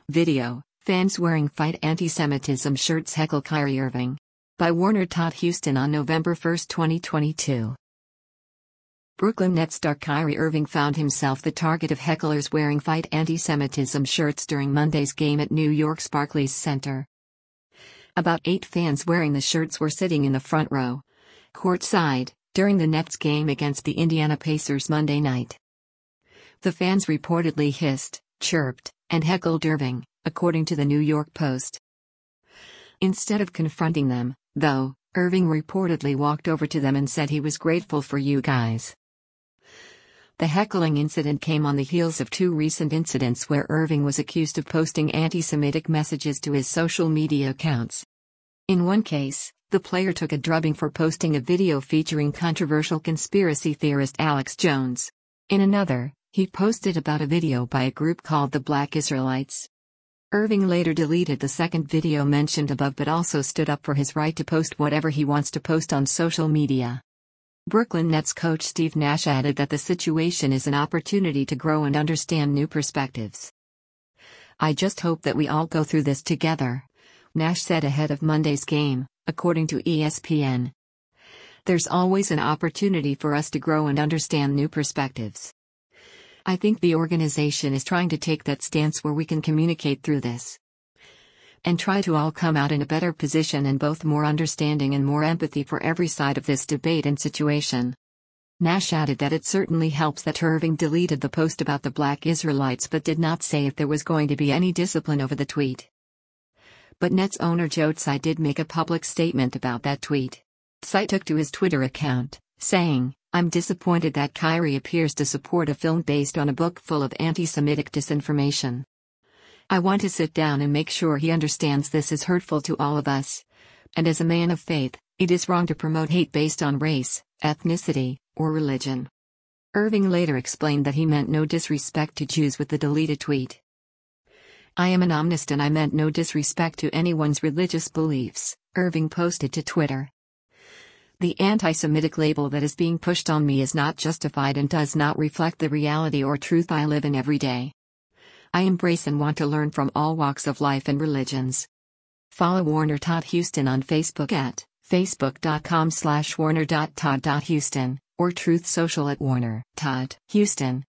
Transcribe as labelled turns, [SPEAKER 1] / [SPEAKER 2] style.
[SPEAKER 1] Video: Fans wearing Fight Anti-Semitism shirts heckle Kyrie Irving. By Warner Todd Houston on November 1, 2022. Brooklyn Nets star Kyrie Irving found himself the target of hecklers wearing Fight Anti-Semitism shirts during Monday's game at New York's Barclays Center. About 8 fans wearing the shirts were sitting in the front row, courtside, during the Nets game against the Indiana Pacers Monday night. The fans reportedly hissed, chirped, and heckled Irving, according to the New York Post. Instead of confronting them, though, Irving reportedly walked over to them and said he was grateful for you guys. The heckling incident came on the heels of 2 recent incidents where Irving was accused of posting anti-Semitic messages to his social media accounts. In one case, the player took a drubbing for posting a video featuring controversial conspiracy theorist Alex Jones. In another, he posted about a video by a group called the Black Israelites. Irving later deleted the second video mentioned above but also stood up for his right to post whatever he wants to post on social media. Brooklyn Nets coach Steve Nash added that the situation is an opportunity to grow and understand new perspectives. "I just hope that we all go through this together," Nash said ahead of Monday's game, according to ESPN. "There's always an opportunity for us to grow and understand new perspectives. I think the organization is trying to take that stance where we can communicate through this and try to all come out in a better position and both more understanding and more empathy for every side of this debate and situation." Nash added that it certainly helps that Irving deleted the post about the Black Israelites but did not say if there was going to be any discipline over the tweet. But Nets owner Joe Tsai did make a public statement about that tweet. Tsai took to his Twitter account, saying, "I'm disappointed that Kyrie appears to support a film based on a book full of anti-Semitic disinformation. I want to sit down and make sure he understands this is hurtful to all of us. And as a man of faith, it is wrong to promote hate based on race, ethnicity, or religion." Irving later explained that he meant no disrespect to Jews with the deleted tweet. "I am an omnist and I meant no disrespect to anyone's religious beliefs," Irving posted to Twitter. "The anti-Semitic label that is being pushed on me is not justified and does not reflect the reality or truth I live in every day. I embrace and want to learn from all walks of life and religions." Follow Warner Todd Houston on Facebook at facebook.com/warner.todd.houston or Truth Social at Warner Todd Houston.